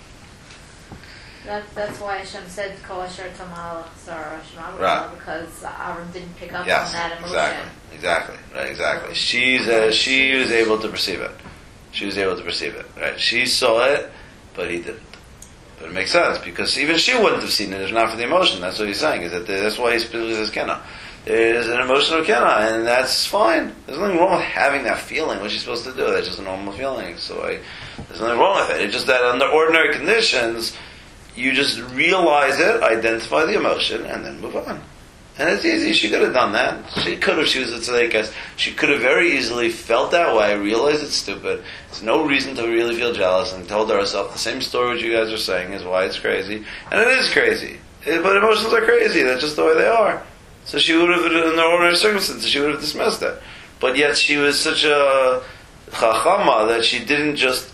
That's why Hashem said Kol Asher Tamal Sarah Shema, right. Because Avram didn't pick up on that emotion. Exactly. She was able to perceive it. She was able to perceive it. Right? She saw it, but he didn't. But it makes sense because even she wouldn't have seen it if not for the emotion. That's what he's saying. That's why he specifically says Kenna. There's an emotional Kenna, and that's fine. There's nothing wrong with having that feeling. What's she supposed to do? That's just a normal feeling. So there's nothing wrong with it. It's just that under ordinary conditions, you just realize it, identify the emotion, and then move on. And it's easy. She could have done that. She could have. She was a tzaddikas. She could have very easily felt that way, realized it's stupid. There's no reason to really feel jealous, and told herself the same story which you guys are saying is why it's crazy. And it is crazy. But emotions are crazy. That's just the way they are. So she would have, in the ordinary circumstances, she would have dismissed it. But yet she was such a chachama that she didn't just...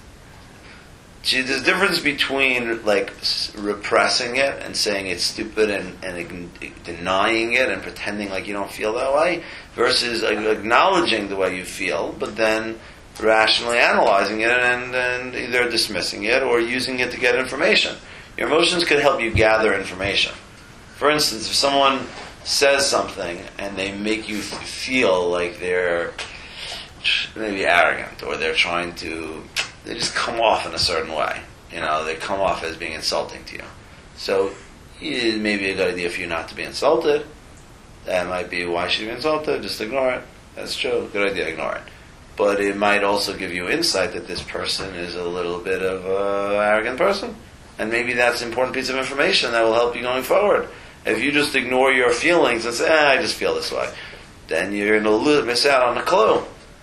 There's a difference between like repressing it and saying it's stupid and denying it and pretending like you don't feel that way versus acknowledging the way you feel, but then rationally analyzing it and either dismissing it or using it to get information. Your emotions could help you gather information. For instance, if someone says something and they make you feel like they're maybe arrogant or they're trying to... They just come off in a certain way. They come off as being insulting to you. So it may be a good idea for you not to be insulted. That might be why should you be insulted? Just ignore it. That's true. Good idea, ignore it. But it might also give you insight that this person is a little bit of an arrogant person. And maybe that's an important piece of information that will help you going forward. If you just ignore your feelings and say, I just feel this way, then you're going to miss out on a clue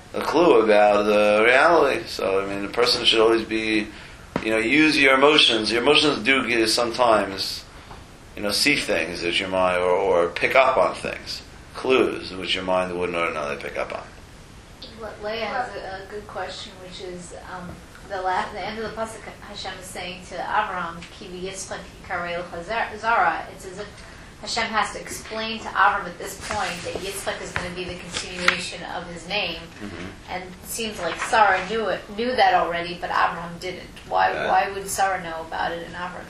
about the reality. So, the person should always be, use your emotions. Your emotions do sometimes, see things that your mind, or pick up on things, clues which your mind wouldn't ordinarily pick up on. Leah has a good question, which is the end of the pasuk. Hashem is saying to Avraham, "Ki v'yitzchak yikarei lecha zara." It's as if Hashem has to explain to Avram at this point that Yitzchak is going to be the continuation of his name, and it seems like Sarah knew that already, but Abraham didn't. Why would Sarah know about it and Avram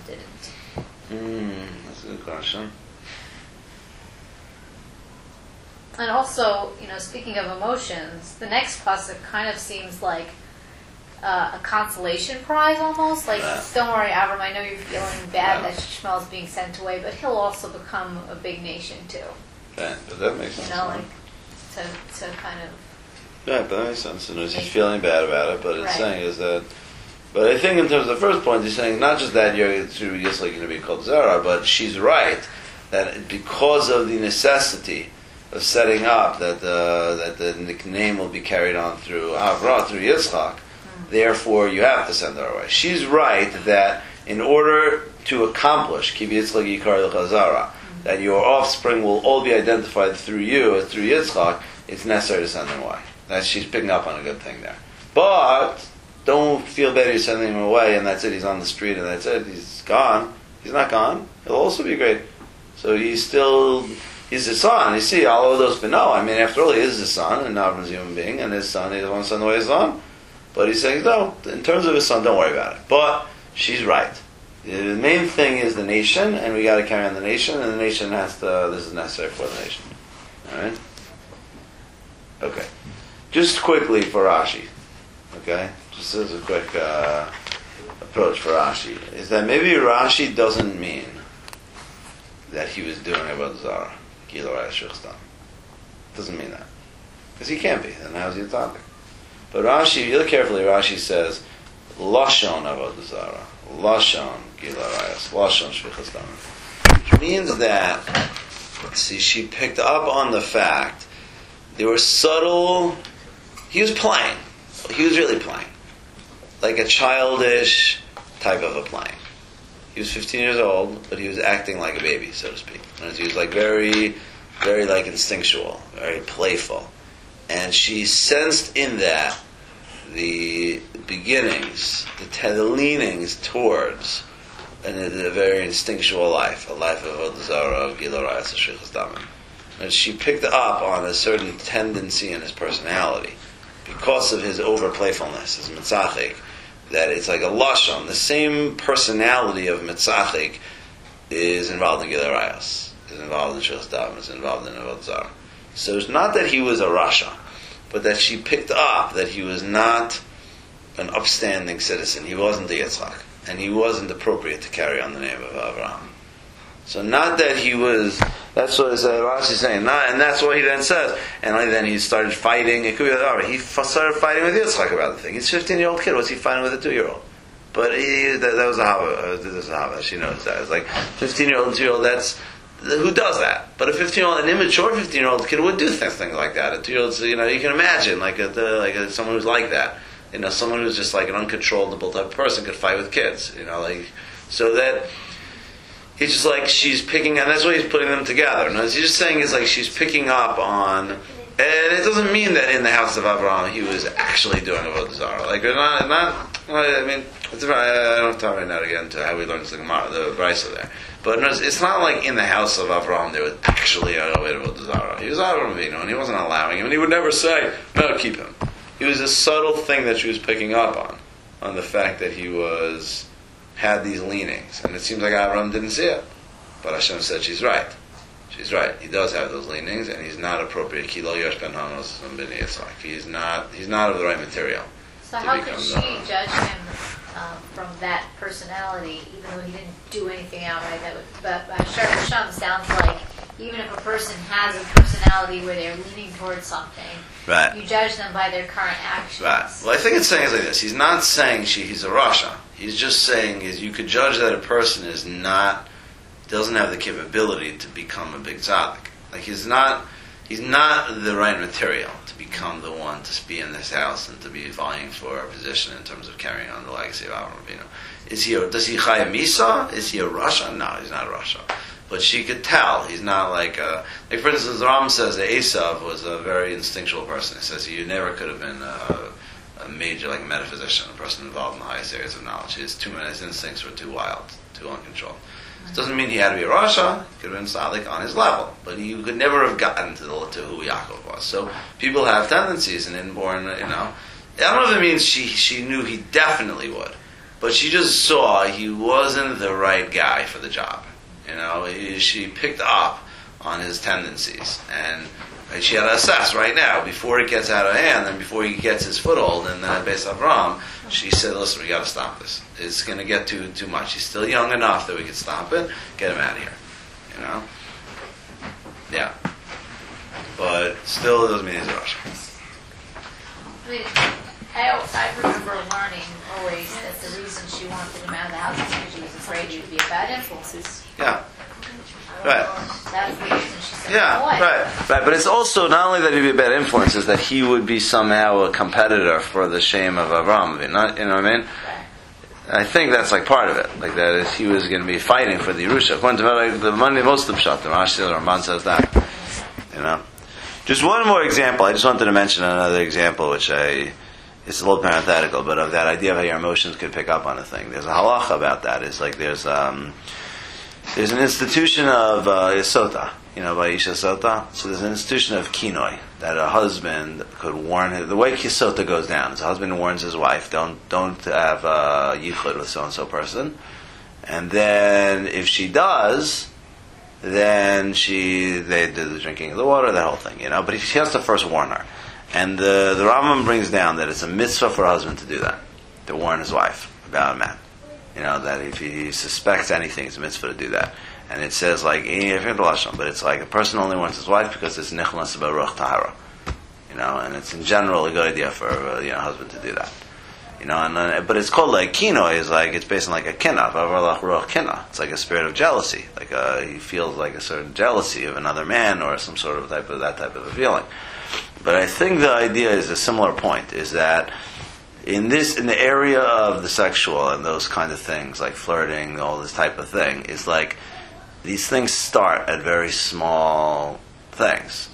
didn't? That's a good question. And also, speaking of emotions, the next pasuk kind of seems like a consolation prize almost. Like, Yeah. don't worry, Avram, I know you're feeling bad Yeah. that Shmuel's being sent away, but he'll also become a big nation too. Yeah, but that makes sense. You know, right? like to kind of. Yeah, but that makes sense. And he's feeling bad about it, but it's Right. saying is that. But I think in terms of the first point, he's saying not just that you're just like going to be called Zara, but she's right that because of the necessity of setting up that the name will be carried on through Avraham, through Yitzchak, therefore you have to send her away. She's right that in order to accomplish Ki Yitzchak Yikar Lecha Zara, that your offspring will all be identified through you, through Yitzchak, it's necessary to send them away. That she's picking up on a good thing there. But don't feel bad you're sending him away and that's it, he's on the street and that's it, he's gone. He's not gone. He'll also be great. So he's his son. You see, all of those, but no, I mean, after all, he is his son, and Avram's a human being, and his son, he doesn't want to send away his son. But he's saying, no, in terms of his son, don't worry about it. But she's right. The main thing is the nation, and we got to carry on the nation, and the nation this is necessary for the nation. Alright? Okay. Just quickly for Rashi, okay? Just as a quick approach for Rashi, is that maybe Rashi doesn't mean that he was doing Avodah Zarah, Gila Raya Shechstam. Doesn't mean that. Because he can't be, then how's he a topic? But Rashi, if you look carefully, Rashi says, Lashon Avodah Zarah, Lashon Gila Raya, Lashon Shechstam. Which means that, see, she picked up on the fact there were subtle, he was playing. He was really playing. Like a childish type of a playing. He was 15 years old, but he was acting like a baby, so to speak. He was like very, very like instinctual, very playful. And she sensed in that the beginnings, the leanings towards a very instinctual life, a life of Avodah Zarah, of Gila Raya Shechus Damim. And she picked up on a certain tendency in his personality because of his over playfulness, his mitzachik, that it's like a lashon. The same personality of mitzachik is involved in Gila Rayas, is involved in Shechus Damim, is involved in Avodah Zarah. So it's not that he was a rasha, but that she picked up that he was not an upstanding citizen. He wasn't the Yitzchak, and he wasn't appropriate to carry on the name of Avraham. So not that he was, that's what Rashi's saying, and that's what he then says. And then he started fighting, it could be that he started fighting with Yitzchak about the thing. He's a 15-year-old kid, what's he fighting with a 2-year-old? But that was a Hava, she knows that. It's like 15-year-old and 2-year-old, that's, who does that? But a 15-year-old, an immature 15-year-old kid would do things like that. A 2-year-old, you can imagine, someone who's like that. Someone who's just like an uncontrollable type of person could fight with kids. So that he's just like she's picking, and that's why he's putting them together. And he's just saying is like she's picking up on, and it doesn't mean that in the house of Avraham he was actually doing Avodah Zarah. Like not. I mean, I don't have time right now to get into how we learned the Gemara, the Brisa there. But it's not like in the house of Avraham there was actually a Avodah Zarah. He was Avraham Avinu, and he wasn't allowing him, and he would never say, "No, keep him." It was a subtle thing that she was picking up on the fact that he had these leanings. And it seems like Avraham didn't see it. But Hashem said she's right. She's right. He does have those leanings, and he's not appropriate. Ki lo yosh ben Hanos ben Yitzchak. He's not of the right material. So how could she judge him from that personality, even though he didn't do anything outright? But Hashem sounds like even if a person has a personality where they're leaning towards something, right, you judge them by their current actions. Right. Well, I think it's saying like this. He's not saying he's a rasha. He's just saying is you could judge that a person doesn't have the capability to become a big tzaddik. Like he's not the right material to become the one to be in this house and to be vying for a position in terms of carrying on the legacy of Avraham Avinu. Does he chayim misa? Is he a rasha? No, he's not a rasha. But she could tell he's not like for instance, the Ram says that Esav was a very instinctual person. He says he never could have been a major like metaphysician, a person involved in the highest areas of knowledge. His instincts were too wild, too uncontrolled. It doesn't mean he had to be a rasha. He could have been tzaddik on his level, but he could never have gotten to who Yaakov was. So people have tendencies and inborn, I don't know if it means she knew he definitely would, but she just saw he wasn't the right guy for the job. She picked up on his tendencies, and Right? She had to assess right now, before it gets out of hand, and before he gets his foothold, and then at Beis Avram, she said, listen, we got to stop this. It's going to get too much. He's still young enough that we can stop it, get him out of here. You know? Yeah. But still, it doesn't mean he's a Russian. I mean, I remember learning always that the reason she wanted him out of the house is because she was afraid he would be a bad influence. Yeah. Right. That's the reason she said Yeah, no way. right. But it's also not only that he'd be a bad influence, is that he would be somehow a competitor for the shame of Avram. Not, you know what I mean? I think that's like part of it. Like that is, he was going to be fighting for the Yerusha. According to like, the money, most of the Pshat, the Rashi or Ramban says that. You know? Just one more example. I just wanted to mention another example, it's a little parenthetical, but of that idea of how your emotions could pick up on a thing. There's a halacha about that. It's like there's an institution of Yesota, by Isha Sota. So there's an institution of kinoi, that a husband could warn his, the way Kisota goes down is a husband warns his wife, don't have yichud with so-and-so person. And then if she does, then they do the drinking of the water, that whole thing, But he has to first warn her. And the Rambam brings down that it's a mitzvah for a husband to do that, to warn his wife about a man. That if he suspects anything, it's a mitzvah to do that. And it says but it's like a person only warns his wife because it's nichnas b'ruach tahara. And it's in general a good idea for a husband to do that. But it's called like kino, it's based on like a kinna, ruach kinna. It's like a spirit of jealousy. Like he feels like a certain jealousy of another man or some sort of that type of a feeling. But I think the idea is a similar point, is that in the area of the sexual and those kind of things, like flirting, all this type of thing, is like these things start at very small things.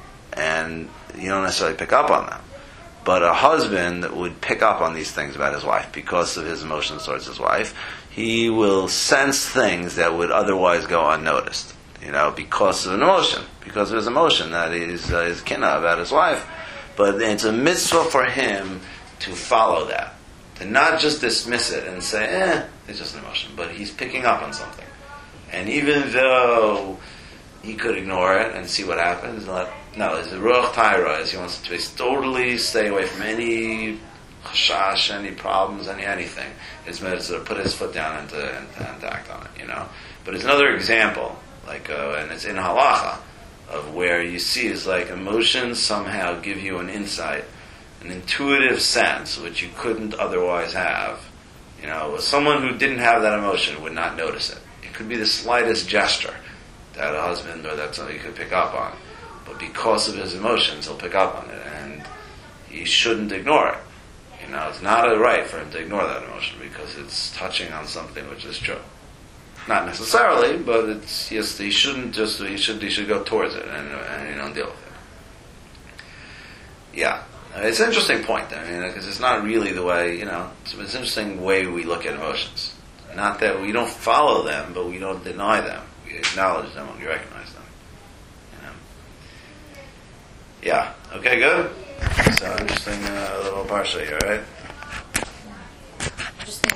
And you don't necessarily pick up on them. But a husband would pick up on these things about his wife because of his emotions towards his wife. He will sense things that would otherwise go unnoticed, because of an emotion, because of his emotion that is kinna about his wife. But it's a mitzvah for him to follow that, to not just dismiss it and say, it's just an emotion, but he's picking up on something. And even though he could ignore it and see what happens, it's the Ruach Taira, he wants to totally stay away from any chashash, any problems, anything. It's meant to put his foot down and to act on it, But it's another example, and it's in halacha, of where you see is like emotions somehow give you an insight, an intuitive sense which you couldn't otherwise have. Someone who didn't have that emotion would not notice it. It could be the slightest gesture that a husband or that somebody could pick up on, but because of his emotions, he'll pick up on it, and he shouldn't ignore it. It's not a right for him to ignore that emotion because it's touching on something which is true. Not necessarily, but it's he shouldn't just he should go towards it and deal with it. Yeah, it's an interesting point. Because it's not really the way it's an interesting way we look at emotions. Not that we don't follow them, but we don't deny them. We acknowledge them when we recognize them. Yeah. Okay. Good. So interesting little parsha here, right?